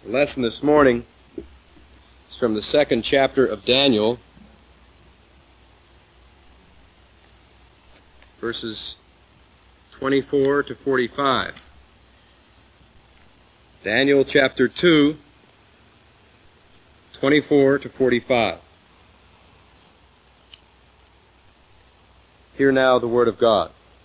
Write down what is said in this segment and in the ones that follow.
The lesson this morning is from the second chapter of Daniel, verses 24 to 45. Daniel chapter 2, 24 to 45. Hear now the word of God.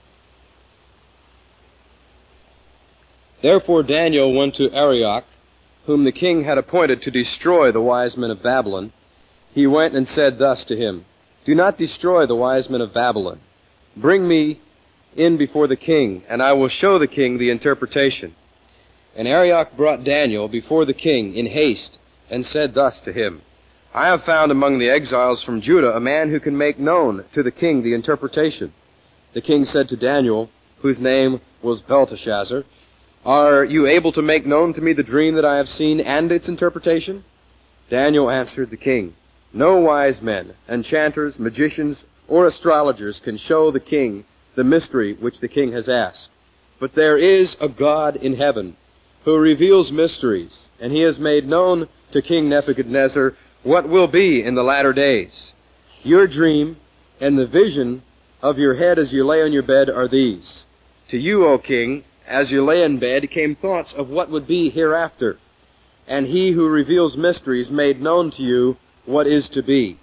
Therefore Daniel went to Arioch, whom the king had appointed to destroy the wise men of Babylon. He went and said thus to him, Do not destroy the wise men of Babylon. Bring me in before the king, and I will show the king the interpretation. And Arioch brought Daniel before the king in haste, and said thus to him, I have found among the exiles from Judah a man who can make known to the king the interpretation. The king said to Daniel, whose name was Belteshazzar, Are you able to make known to me the dream that I have seen and its interpretation? Daniel answered the king, No wise men, enchanters, magicians, or astrologers can show the king the mystery which the king has asked. But there is a God in heaven who reveals mysteries, and he has made known to King Nebuchadnezzar what will be in the latter days. Your dream and the vision of your head as you lay on your bed are these. To you, O king, as you lay in bed, came thoughts of what would be hereafter, and he who reveals mysteries made known to you what is to be.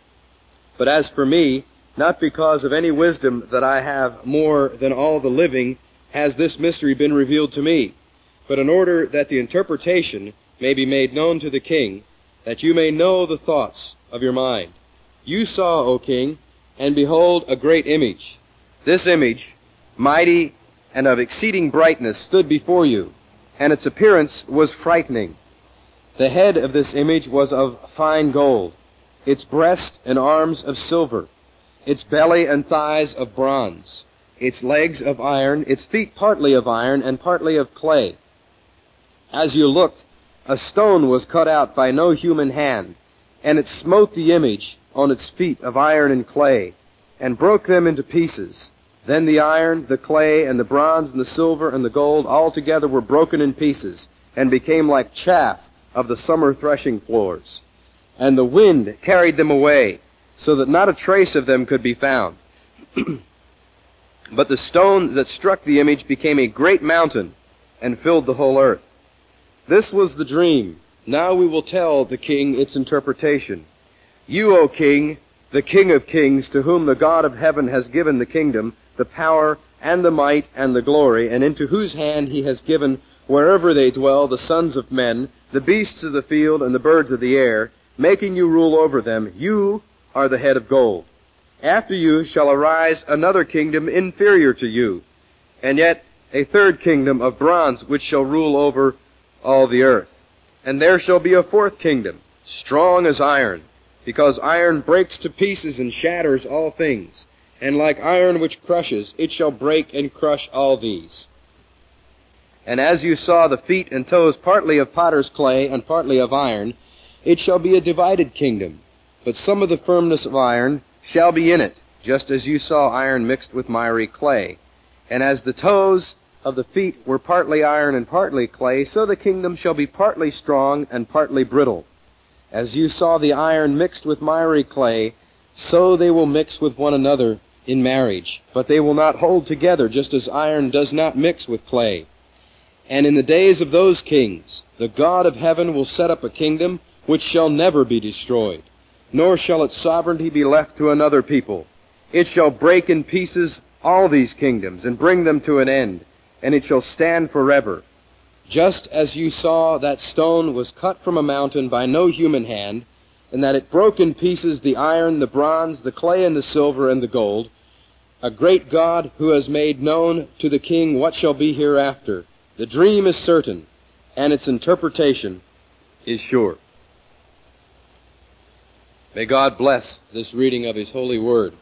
But as for me, not because of any wisdom that I have more than all the living, has this mystery been revealed to me, but in order that the interpretation may be made known to the king, that you may know the thoughts of your mind. You saw, O king, and behold, a great image. This image, mighty and of exceeding brightness, stood before you, and its appearance was frightening. The head of this image was of fine gold, its breast and arms of silver, its belly and thighs of bronze, its legs of iron, its feet partly of iron and partly of clay. As you looked, a stone was cut out by no human hand, and it smote the image on its feet of iron and clay, and broke them into pieces. Then the iron, the clay, and the bronze, and the silver, and the gold all together were broken in pieces, and became like chaff of the summer threshing floors. And the wind carried them away, so that not a trace of them could be found. But the stone that struck the image became a great mountain, and filled the whole earth. This was the dream. Now we will tell the king its interpretation. You, O king, the King of kings, to whom the God of heaven has given the kingdom, the power, and the might, and the glory, and into whose hand he has given, wherever they dwell, the sons of men, the beasts of the field, and the birds of the air, making you rule over them, you are the head of gold. After you shall arise another kingdom inferior to you, and yet a third kingdom of bronze, which shall rule over all the earth. And there shall be a fourth kingdom, strong as iron, because iron breaks to pieces and shatters all things, and like iron which crushes, it shall break and crush all these. And as you saw the feet and toes partly of potter's clay and partly of iron, it shall be a divided kingdom, but some of the firmness of iron shall be in it, just as you saw iron mixed with miry clay. And as the toes of the feet were partly iron and partly clay, so the kingdom shall be partly strong and partly brittle. As you saw the iron mixed with miry clay, so they will mix with one another in marriage, but they will not hold together, just as iron does not mix with clay. And in the days of those kings, the God of heaven will set up a kingdom which shall never be destroyed, nor shall its sovereignty be left to another people. It shall break in pieces all these kingdoms, and bring them to an end, and it shall stand forever. Just as you saw that stone was cut from a mountain by no human hand, and that it broke in pieces the iron, the bronze, the clay, and the silver, and the gold, a great God who has made known to the king what shall be hereafter. The dream is certain, and its interpretation is sure. May God bless this reading of his holy word.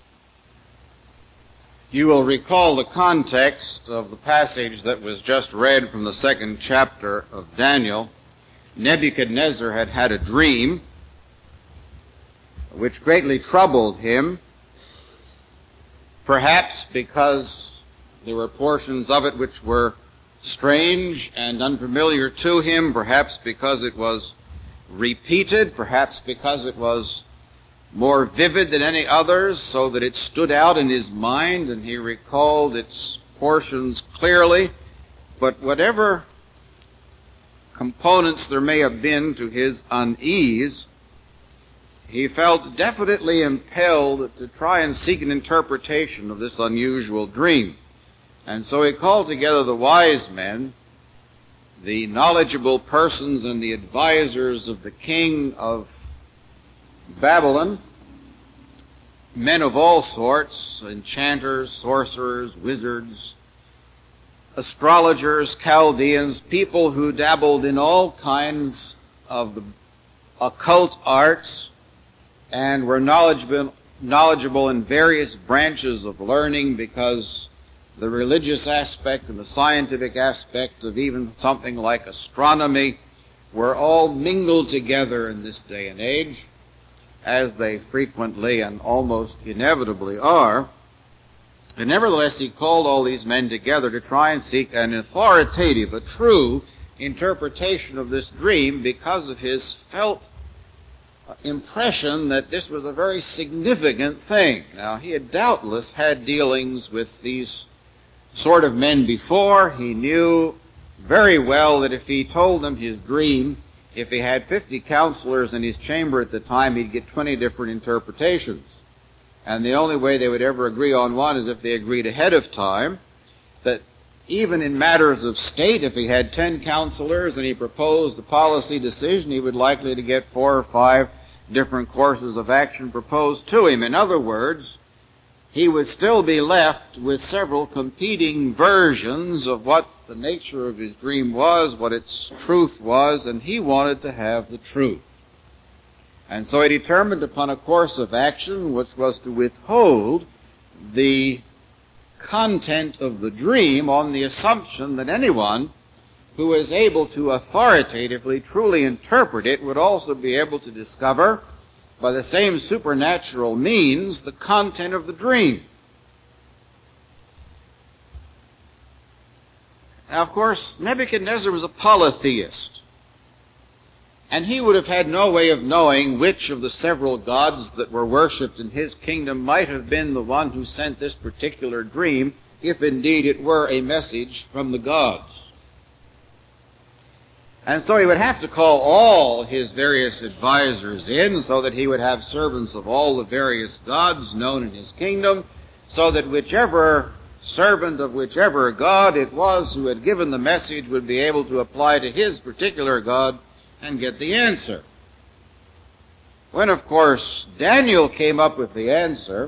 You will recall the context of the passage that was just read from the second chapter of Daniel. Nebuchadnezzar had had a dream which greatly troubled him, perhaps because there were portions of it which were strange and unfamiliar to him, perhaps because it was repeated, perhaps because it was more vivid than any others, so that it stood out in his mind and he recalled its portions clearly. But whatever components there may have been to his unease, he felt definitely impelled to try and seek an interpretation of this unusual dream. And so he called together the wise men, the knowledgeable persons and the advisors of the king of Babylon, men of all sorts, enchanters, sorcerers, wizards, astrologers, Chaldeans, people who dabbled in all kinds of the occult arts and were knowledgeable in various branches of learning, because the religious aspect and the scientific aspect of even something like astronomy were all mingled together in this day and age, as they frequently and almost inevitably are. And nevertheless, he called all these men together to try and seek an authoritative, a true interpretation of this dream, because of his felt impression that this was a very significant thing. Now, he had doubtless had dealings with these sort of men before. He knew very well that if he told them his dream, if he had 50 counselors in his chamber at the time, he'd get 20 different interpretations. And the only way they would ever agree on one is if they agreed ahead of time. That even in matters of state, if he had 10 counselors and he proposed a policy decision, he would likely to get 4 or 5 different courses of action proposed to him. In other words, he would still be left with several competing versions of what the nature of his dream was, what its truth was, and he wanted to have the truth. And so he determined upon a course of action which was to withhold the content of the dream on the assumption that anyone who was able to authoritatively, truly interpret it would also be able to discover by the same supernatural means the content of the dream. Now, of course, Nebuchadnezzar was a polytheist, and he would have had no way of knowing which of the several gods that were worshipped in his kingdom might have been the one who sent this particular dream, if indeed it were a message from the gods. And so he would have to call all his various advisors in, so that he would have servants of all the various gods known in his kingdom, so that whichever servant of whichever god it was who had given the message would be able to apply to his particular god and get the answer. When, of course, Daniel came up with the answer,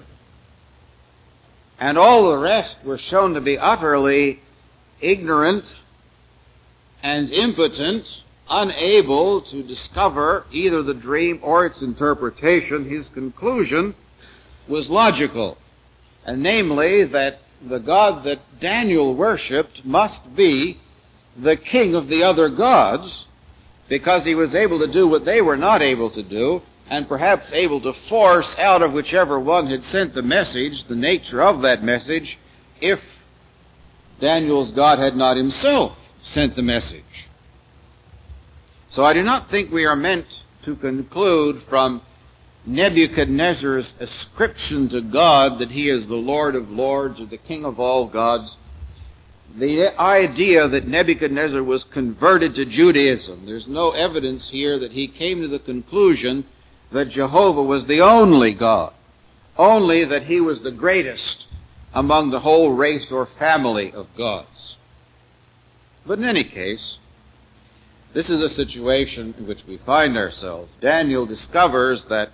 and all the rest were shown to be utterly ignorant and impotent, unable to discover either the dream or its interpretation, his conclusion was logical, and namely that the God that Daniel worshipped must be the king of the other gods, because he was able to do what they were not able to do, and perhaps able to force out of whichever one had sent the message the nature of that message, if Daniel's God had not himself sent the message. So I do not think we are meant to conclude from Nebuchadnezzar's ascription to God that he is the Lord of lords or the King of all gods, the idea that Nebuchadnezzar was converted to Judaism. There's no evidence here that he came to the conclusion that Jehovah was the only God, only that he was the greatest among the whole race or family of gods. But in any case, this is a situation in which we find ourselves. Daniel discovers that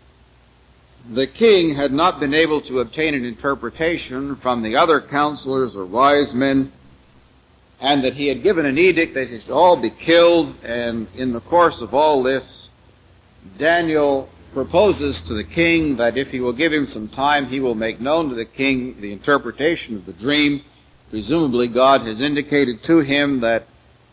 the king had not been able to obtain an interpretation from the other counselors or wise men, and that he had given an edict that they should all be killed. And in the course of all this, Daniel proposes to the king that if he will give him some time, he will make known to the king the interpretation of the dream. Presumably God has indicated to him that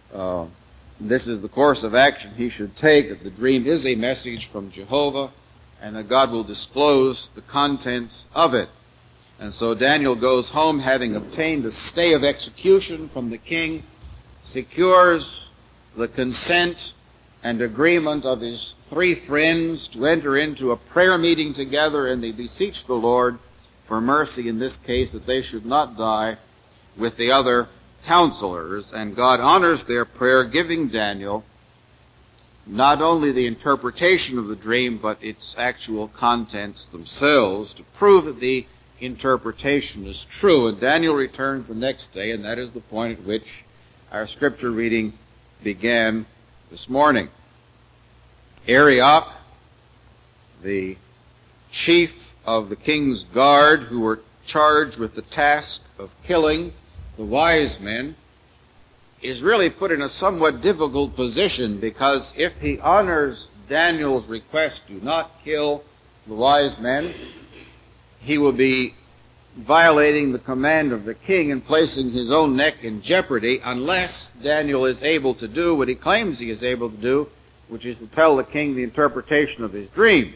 this is the course of action he should take, that the dream is a message from Jehovah, and that God will disclose the contents of it. And so Daniel goes home, having obtained a stay of execution from the king, secures the consent and agreement of his three friends to enter into a prayer meeting together, and they beseech the Lord for mercy in this case, that they should not die with the other counselors. And God honors their prayer, giving Daniel not only the interpretation of the dream, but its actual contents themselves, to prove that the interpretation is true. And Daniel returns the next day, and that is the point at which our scripture reading began this morning. Arioch, the chief of the king's guard, who were charged with the task of killing the wise men, is really put in a somewhat difficult position, because if he honors Daniel's request, do not kill the wise men, he will be violating the command of the king and placing his own neck in jeopardy, unless Daniel is able to do what he claims he is able to do, which is to tell the king the interpretation of his dream.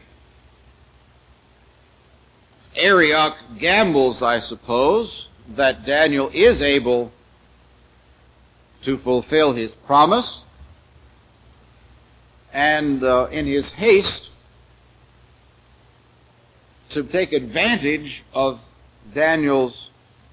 Arioch gambles, I suppose, that Daniel is able to fulfill his promise, and in his haste to take advantage of Daniel's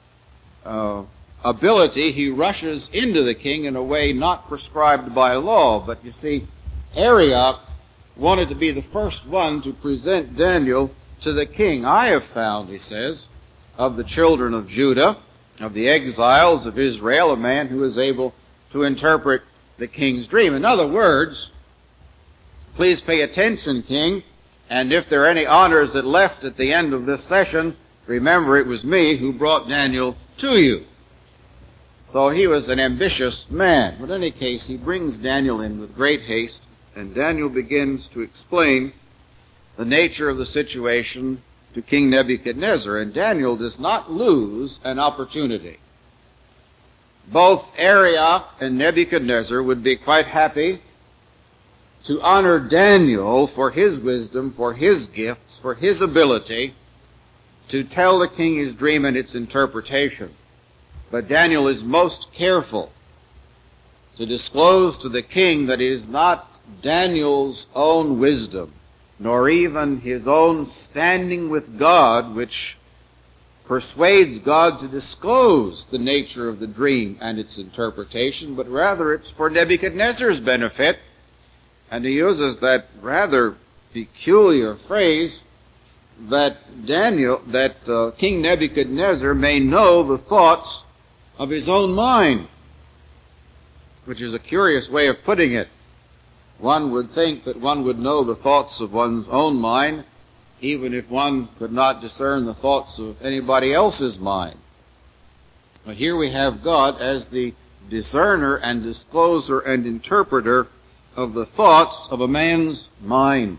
ability, he rushes into the king in a way not prescribed by law. But you see, Arioch wanted to be the first one to present Daniel to the king. I have found, he says, of the children of Judah, of the exiles of Israel, a man who is able to interpret the king's dream. In other words, please pay attention, king, and if there are any honors that left at the end of this session, remember it was me who brought Daniel to you. So he was an ambitious man. But in any case, he brings Daniel in with great haste, and Daniel begins to explain the nature of the situation to King Nebuchadnezzar, and Daniel does not lose an opportunity. Both Arioch and Nebuchadnezzar would be quite happy to honor Daniel for his wisdom, for his gifts, for his ability to tell the king his dream and its interpretation. But Daniel is most careful to disclose to the king that it is not Daniel's own wisdom, nor even his own standing with God, which persuades God to disclose the nature of the dream and its interpretation, but rather it's for Nebuchadnezzar's benefit. And he uses that rather peculiar phrase that King Nebuchadnezzar may know the thoughts of his own mind, which is a curious way of putting it. One would think that one would know the thoughts of one's own mind, even if one could not discern the thoughts of anybody else's mind. But here we have God as the discerner and discloser and interpreter of the thoughts of a man's mind.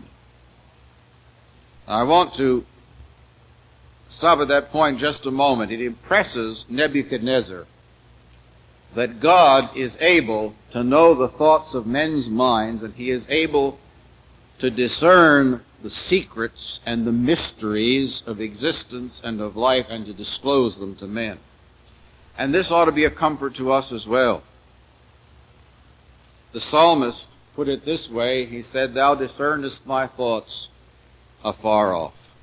I want to stop at that point just a moment. It impresses Nebuchadnezzar that God is able to know the thoughts of men's minds, and he is able to discern the secrets and the mysteries of existence and of life, and to disclose them to men. And this ought to be a comfort to us as well. The psalmist put it this way. He said, "Thou discernest my thoughts afar off."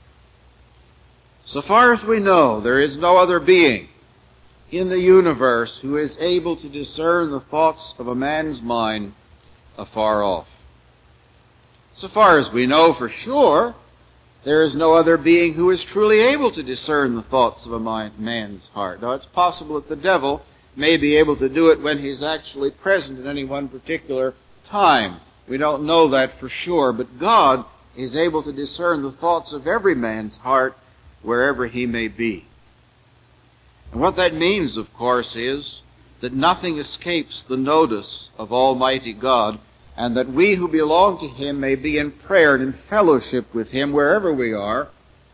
So far as we know, there is no other being in the universe who is able to discern the thoughts of a man's mind afar off. So far as we know for sure, there is no other being who is truly able to discern the thoughts of a man's heart. Now, it's possible that the devil may be able to do it when he's actually present at any one particular time. We don't know that for sure, but God is able to discern the thoughts of every man's heart wherever he may be. And what that means, of course, is that nothing escapes the notice of Almighty God, and that we who belong to him may be in prayer and in fellowship with him wherever we are.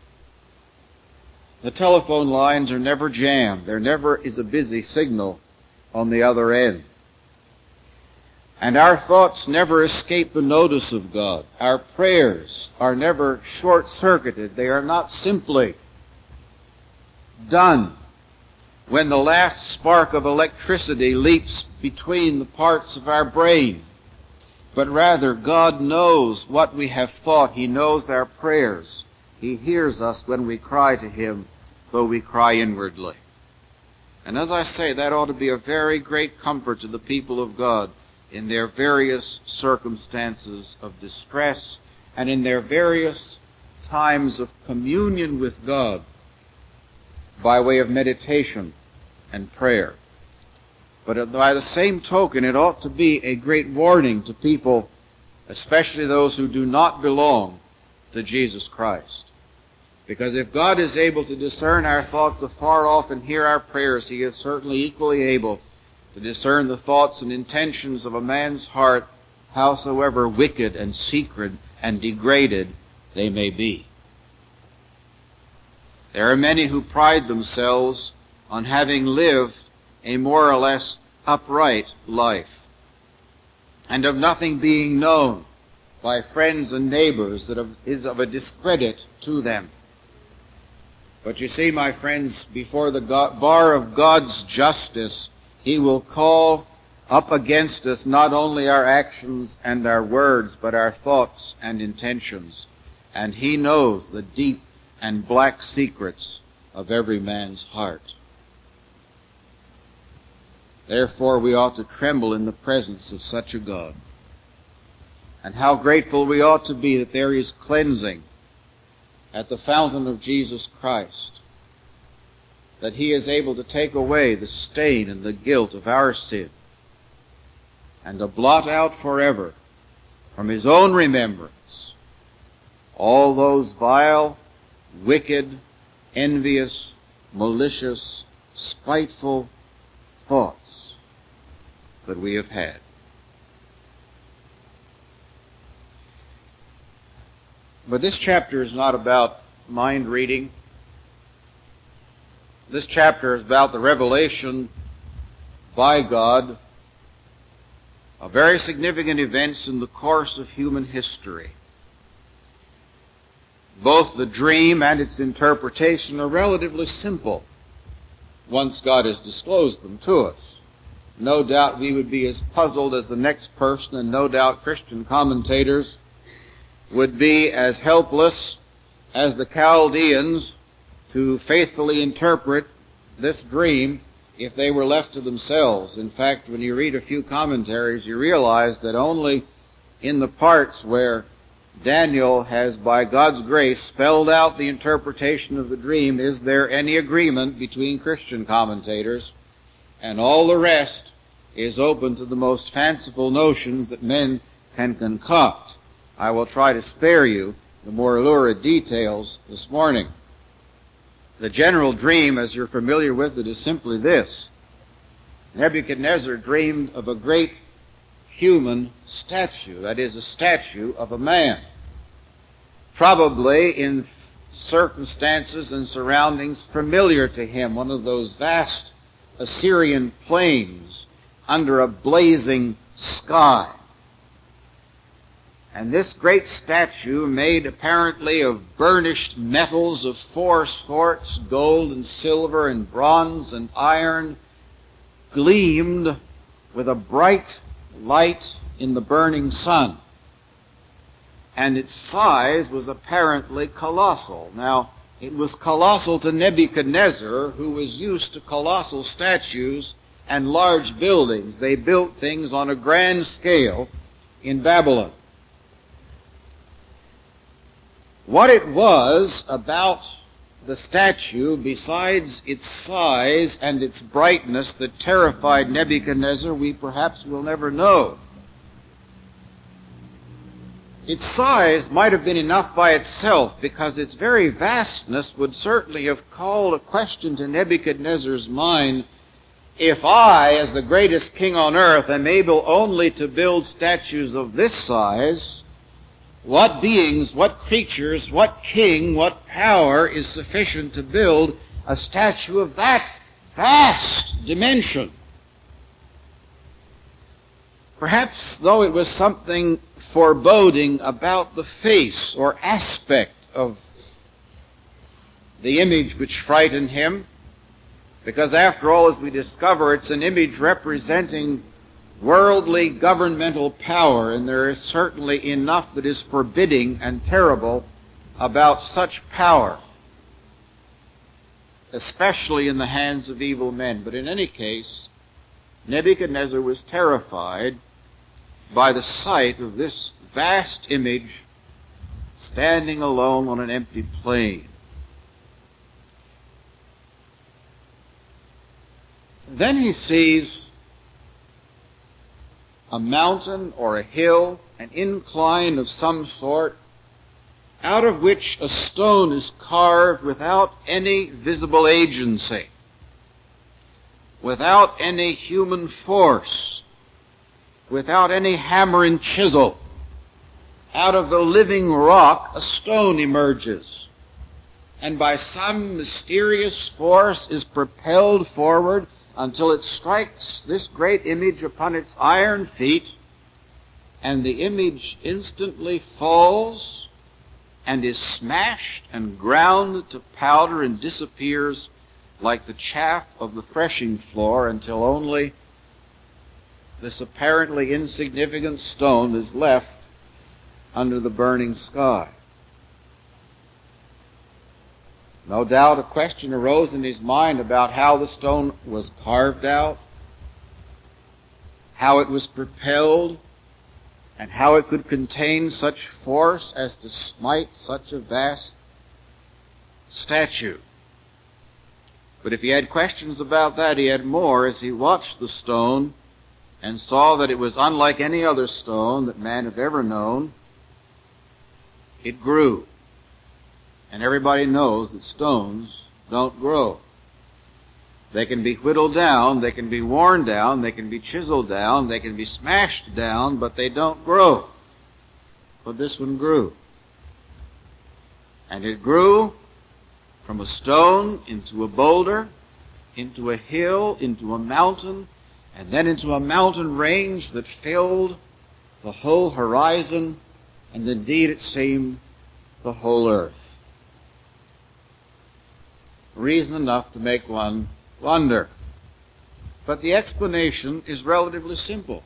The telephone lines are never jammed. There never is a busy signal on the other end. And our thoughts never escape the notice of God. Our prayers are never short-circuited. They are not simply done when the last spark of electricity leaps between the parts of our brain, but rather God knows what we have thought. He knows our prayers. He hears us when we cry to Him, though we cry inwardly. And as I say, that ought to be a very great comfort to the people of God in their various circumstances of distress and in their various times of communion with God by way of meditation and prayer. But by the same token, it ought to be a great warning to people, especially those who do not belong to Jesus Christ. Because if God is able to discern our thoughts afar off and hear our prayers, He is certainly equally able to discern the thoughts and intentions of a man's heart, howsoever wicked and secret and degraded they may be. There are many who pride themselves on having lived a more or less upright life, and of nothing being known by friends and neighbors that is of a discredit to them. But you see, my friends, before the bar of God's justice, He will call up against us not only our actions and our words, but our thoughts and intentions. And He knows the deep and black secrets of every man's heart. Therefore, we ought to tremble in the presence of such a God. And how grateful we ought to be that there is cleansing at the fountain of Jesus Christ, that He is able to take away the stain and the guilt of our sin, and to blot out forever from His own remembrance all those vile, wicked, envious, malicious, spiteful thoughts that we have had. But this chapter is not about mind reading. This chapter is about the revelation by God of very significant events in the course of human history. Both the dream and its interpretation are relatively simple once God has disclosed them to us. No doubt we would be as puzzled as the next person, and no doubt Christian commentators would be as helpless as the Chaldeans to faithfully interpret this dream if they were left to themselves. In fact, when you read a few commentaries, you realize that only in the parts where Daniel has, by God's grace, spelled out the interpretation of the dream is there any agreement between Christian commentators, and all the rest is open to the most fanciful notions that men can concoct. I will try to spare you the more lurid details this morning. The general dream, as you're familiar with it, is simply this. Nebuchadnezzar dreamed of a great human statue, that is, a statue of a man, probably in circumstances and surroundings familiar to him, one of those vast Assyrian plains under a blazing sky. And this great statue, made apparently of burnished metals of 4 sorts, gold and silver and bronze and iron, gleamed with a bright light in the burning sun. And its size was apparently colossal. Now, it was colossal to Nebuchadnezzar, who was used to colossal statues and large buildings. They built things on a grand scale in Babylon. What it was about the statue, besides its size and its brightness that terrified Nebuchadnezzar, we perhaps will never know. Its size might have been enough by itself, because its very vastness would certainly have called a question to Nebuchadnezzar's mind. If I, as the greatest king on earth, am able only to build statues of this size, what beings, what creatures, what king, what power is sufficient to build a statue of that vast dimension? Perhaps, though, it was something foreboding about the face or aspect of the image which frightened him, Because after all, as we discover, it's an image representing worldly governmental power, and there is certainly enough that is forbidding and terrible about such power, especially in the hands of evil men. But in any case, Nebuchadnezzar was terrified by the sight of this vast image standing alone on an empty plain. Then he sees a mountain or a hill, an incline of some sort, out of which a stone is carved without any visible agency, without any human force, without any hammer and chisel. Out of the living rock a stone emerges, and by some mysterious force is propelled forward until it strikes this great image upon its iron feet, and the image instantly falls and is smashed and ground to powder and disappears like the chaff of the threshing floor, until only this apparently insignificant stone is left under the burning sky. No doubt a question arose in his mind about how the stone was carved out, how it was propelled, and how it could contain such force as to smite such a vast statue. But if he had questions about that, he had more as he watched the stone and saw that it was unlike any other stone that man had ever known. It grew. And everybody knows that stones don't grow. They can be whittled down, they can be worn down, they can be chiseled down, they can be smashed down, but they don't grow. But this one grew. And it grew from a stone into a boulder, into a hill, into a mountain, and then into a mountain range that filled the whole horizon, and indeed it seemed the whole earth. Reason enough to make one wonder. But the explanation is relatively simple.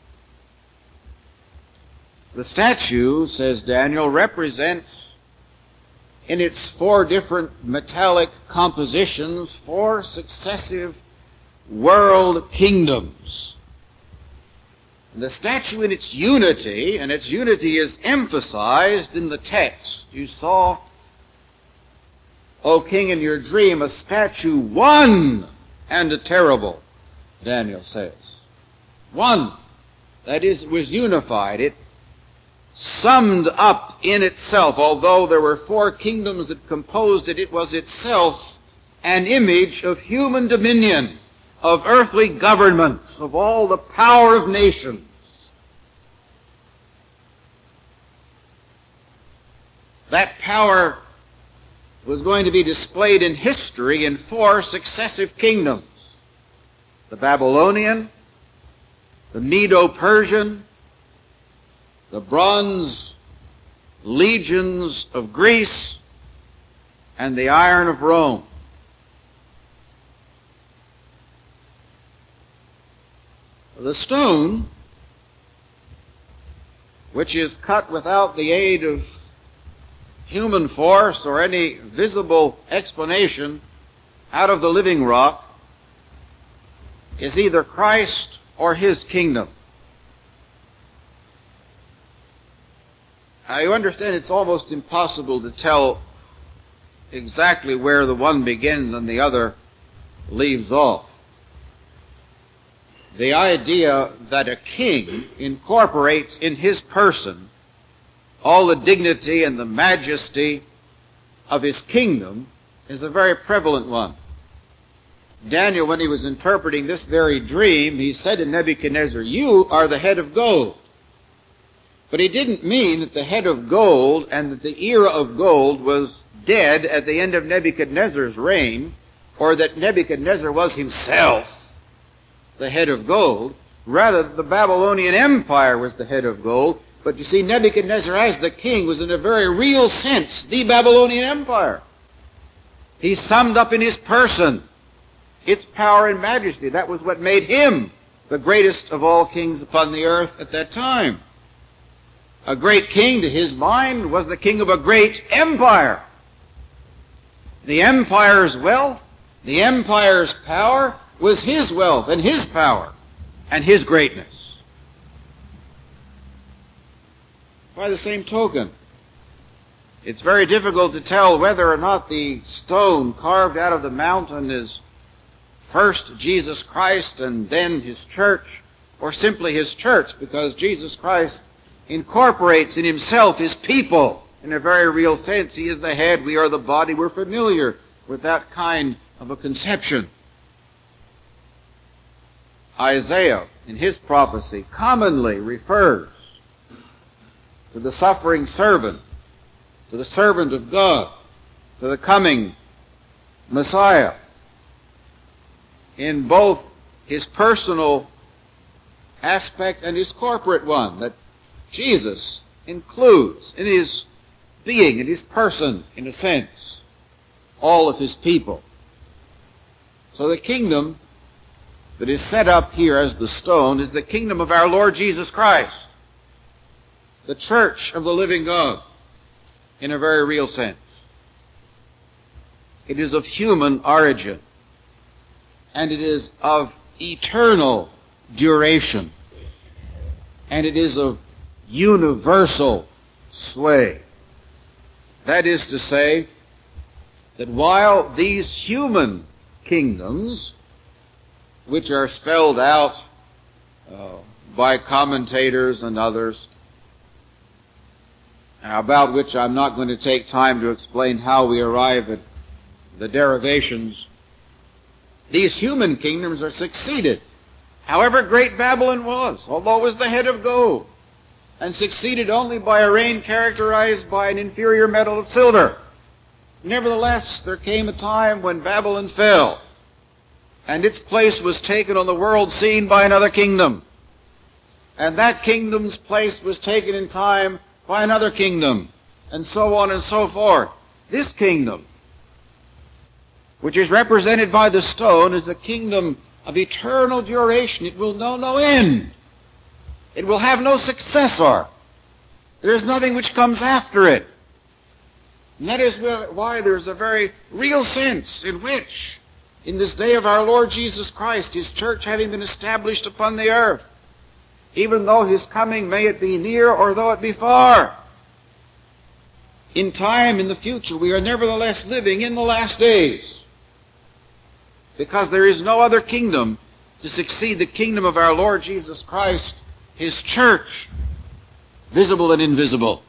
The statue, says Daniel, represents in its 4 different metallic compositions 4 successive world kingdoms. And the statue in its unity, and its unity is emphasized in the text. You saw, O king, in your dream, a statue one and a terrible, Daniel says. One. That is, it was unified. It summed up in itself. Although there were 4 kingdoms that composed it, it was itself an image of human dominion, of earthly governments, of all the power of nations. That power was going to be displayed in history in 4 successive kingdoms. The Babylonian, the Medo-Persian, the bronze legions of Greece, and the iron of Rome. The stone, which is cut without the aid of human force or any visible explanation out of the living rock, is either Christ or his kingdom. Now, you understand it's almost impossible to tell exactly where the one begins and the other leaves off. The idea that a king incorporates in his person all the dignity and the majesty of his kingdom is a very prevalent one. Daniel, when he was interpreting this very dream, he said to Nebuchadnezzar, "You are the head of gold." But he didn't mean that the head of gold and that the era of gold was dead at the end of Nebuchadnezzar's reign, or that Nebuchadnezzar was himself the head of gold. Rather, the Babylonian Empire was the head of gold. But you see, Nebuchadnezzar as the king was in a very real sense the Babylonian Empire. He summed up in his person its power and majesty. That was what made him the greatest of all kings upon the earth at that time. A great king, to his mind, was the king of a great empire. The empire's wealth, the empire's power, was his wealth and his power and his greatness. By the same token, it's very difficult to tell whether or not the stone carved out of the mountain is first Jesus Christ and then his church, or simply his church, because Jesus Christ incorporates in himself his people in a very real sense. He is the head, we are the body. We're familiar with that kind of a conception. Isaiah, in his prophecy, commonly refers to the suffering servant, to the servant of God, to the coming Messiah, in both his personal aspect and his corporate one, that Jesus includes in his being, in his person, in a sense, all of his people. So the kingdom that is set up here as the stone is the kingdom of our Lord Jesus Christ, the church of the living God, in a very real sense. It is of human origin, and it is of eternal duration, and it is of universal sway. That is to say, that while these human kingdoms, which are spelled out by commentators and others, about which I'm not going to take time to explain how we arrive at the derivations, these human kingdoms are succeeded. However great Babylon was, although it was the head of gold, and succeeded only by a reign characterized by an inferior metal of silver. Nevertheless, there came a time when Babylon fell, and its place was taken on the world scene by another kingdom. And that kingdom's place was taken in time by another kingdom, and so on and so forth. This kingdom, which is represented by the stone, is a kingdom of eternal duration. It will know no end. It will have no successor. There is nothing which comes after it. And that is why there's a very real sense in which, in this day of our Lord Jesus Christ, his church having been established upon the earth, even though his coming may it be near or though it be far, in time, in the future, we are nevertheless living in the last days, because there is no other kingdom to succeed the kingdom of our Lord Jesus Christ, his church, visible and invisible.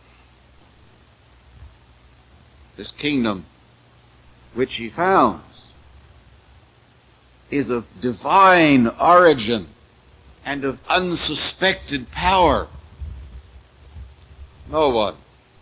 This kingdom which he founds is of divine origin and of unsuspected power. No one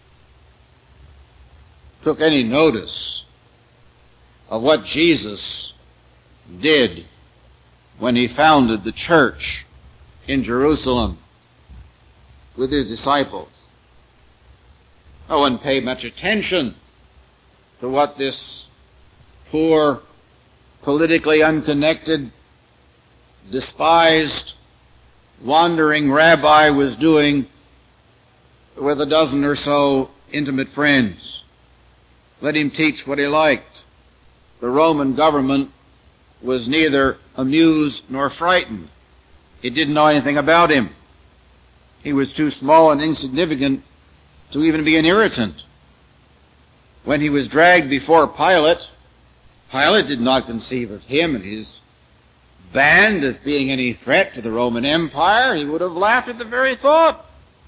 took any notice of what Jesus did when he founded the church in Jerusalem with his disciples. No one paid much attention to what this poor, politically unconnected, despised, wandering rabbi was doing with a dozen or so intimate friends. Let him teach what he liked. The Roman government was neither amused nor frightened. It didn't know anything about him. He was too small and insignificant to even be an irritant. When he was dragged before Pilate, Pilate did not conceive of him and his band as being any threat to the Roman Empire. He would have laughed at the very thought.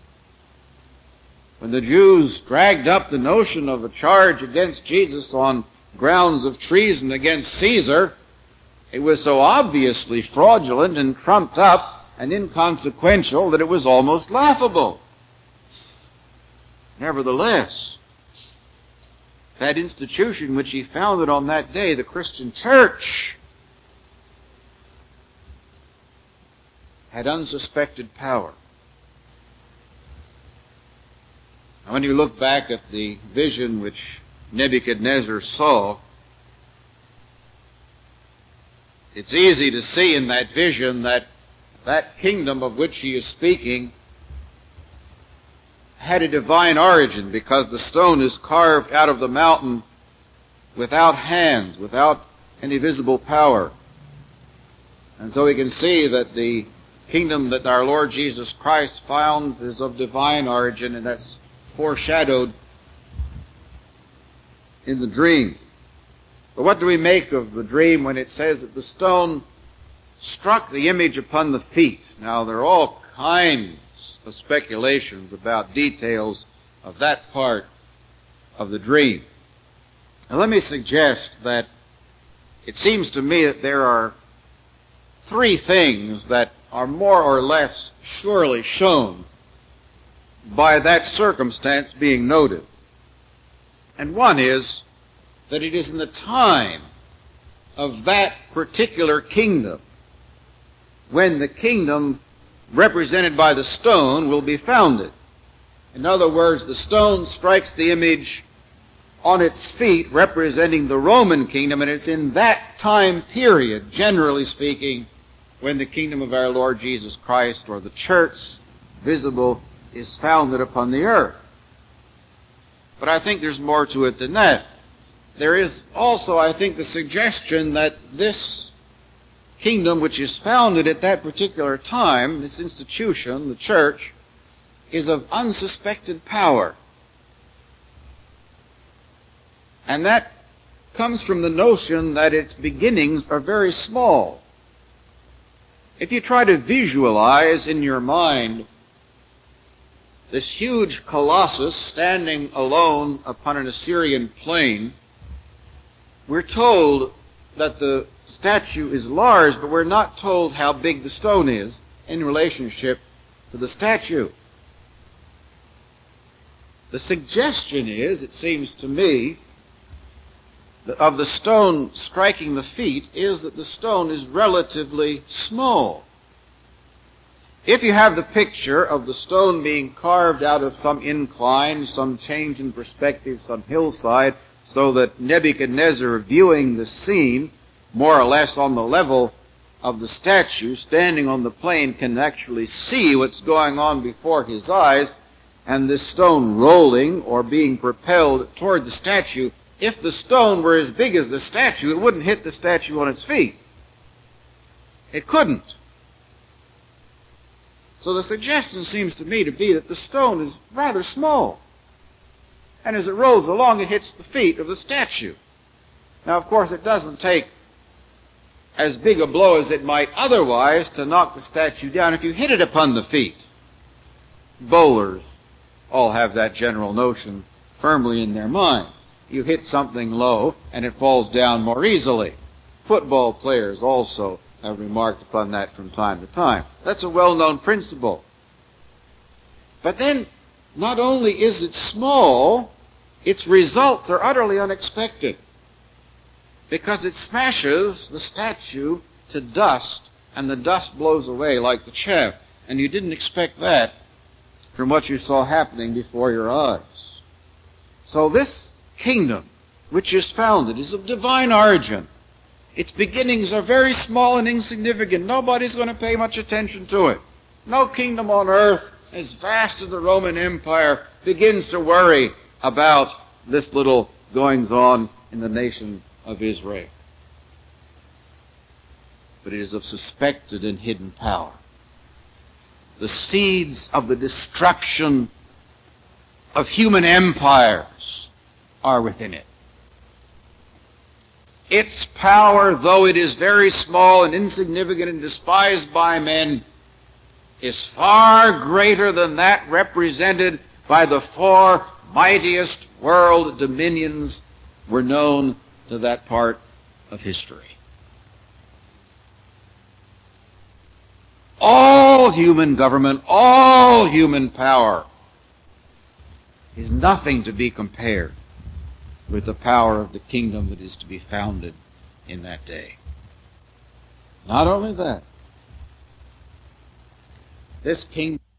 When the Jews dragged up the notion of a charge against Jesus on grounds of treason against Caesar, it was so obviously fraudulent and trumped up and inconsequential that it was almost laughable. Nevertheless, that institution which he founded on that day, the Christian church, had unsuspected power. Now, when you look back at the vision which Nebuchadnezzar saw, it's easy to see in that vision that that kingdom of which he is speaking had a divine origin, because the stone is carved out of the mountain without hands, without any visible power. And so we can see that the kingdom that our Lord Jesus Christ founds is of divine origin, and that's foreshadowed in the dream. But what do we make of the dream when it says that the stone struck the image upon the feet? Now, there are all kinds of speculations about details of that part of the dream. Now, let me suggest that it seems to me that there are three things that are more or less surely shown by that circumstance being noted. And one is that it is in the time of that particular kingdom when the kingdom represented by the stone will be founded. In other words, the stone strikes the image on its feet representing the Roman kingdom, and it's in that time period, generally speaking, when the kingdom of our Lord Jesus Christ, or the church, visible, is founded upon the earth. But I think there's more to it than that. There is also, I think, the suggestion that this kingdom which is founded at that particular time, this institution, the church, is of unsuspected power. And that comes from the notion that its beginnings are very small. If you try to visualize in your mind this huge colossus standing alone upon an Assyrian plain, we're told that the statue is large, but we're not told how big the stone is in relationship to the statue. The suggestion is, it seems to me, of the stone striking the feet is that the stone is relatively small. If you have the picture of the stone being carved out of some incline, some change in perspective, some hillside, so that Nebuchadnezzar, viewing the scene more or less on the level of the statue, standing on the plain, can actually see what's going on before his eyes, and this stone rolling or being propelled toward the statue. If the stone were as big as the statue, it wouldn't hit the statue on its feet. It couldn't. So the suggestion seems to me to be that the stone is rather small. And as it rolls along, it hits the feet of the statue. Now, of course, it doesn't take as big a blow as it might otherwise to knock the statue down if you hit it upon the feet. Bowlers all have that general notion firmly in their mind. You hit something low, and it falls down more easily. Football players also have remarked upon that from time to time. That's a well-known principle. But then, not only is it small, its results are utterly unexpected, because it smashes the statue to dust, and the dust blows away like the chaff. And you didn't expect that from what you saw happening before your eyes. So this kingdom, which is founded, is of divine origin. Its beginnings are very small and insignificant. Nobody's going to pay much attention to it. No kingdom on earth as vast as the Roman Empire begins to worry about this little goings-on in the nation of Israel. But it is of suspected and hidden power. The seeds of the destruction of human empires are within it. Its power, though it is very small and insignificant and despised by men, is far greater than that represented by the four mightiest world dominions were known to that part of history. All human government, all human power is nothing to be compared with the power of the kingdom that is to be founded in that day. Not only that, this kingdom